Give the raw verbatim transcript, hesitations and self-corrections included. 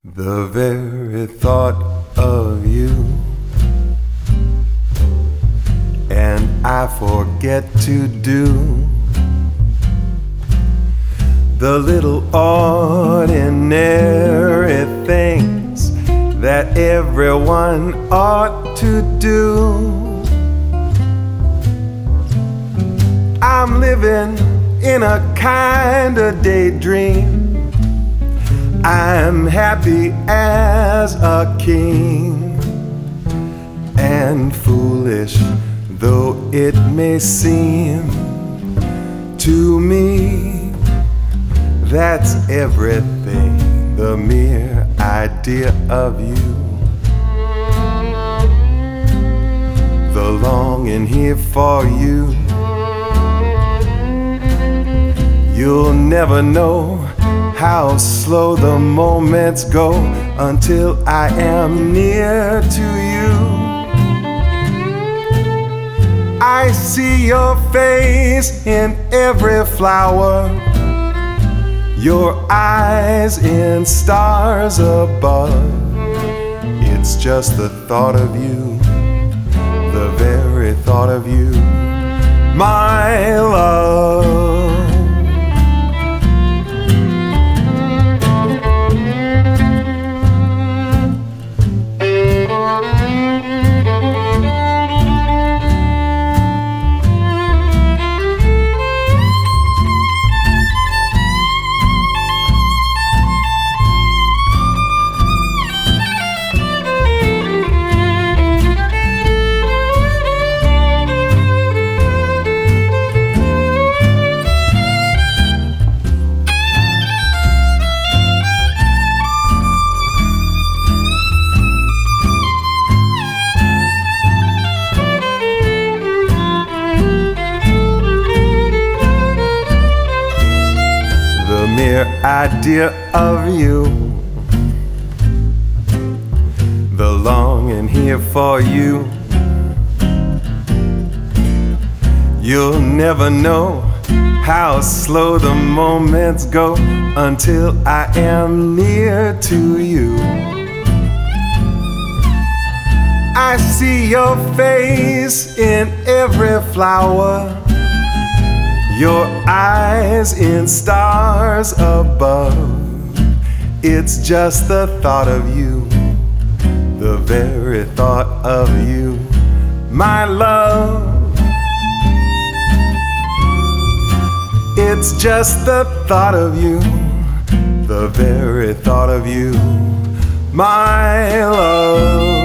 The very thought of you, and I forget to do the little ordinary things that everyone ought to do. I'm living in a kind of daydream. I'm happy as a king, and foolish though it may seem to me, that's everything, the mere idea of you, the longing here for you. You'll never know how slow the moments go until I am near to you. I see your face in every flower, your eyes in stars above. It's just the thought of you, the very thought of you, my love. The mere idea of you, the longing here for you. You'll never know how slow the moments go until I am near to you. I see your face in every flower, your eyes in stars above. It's just the thought of you, the very thought of you, my love. It's just the thought of you, the very thought of you, my love.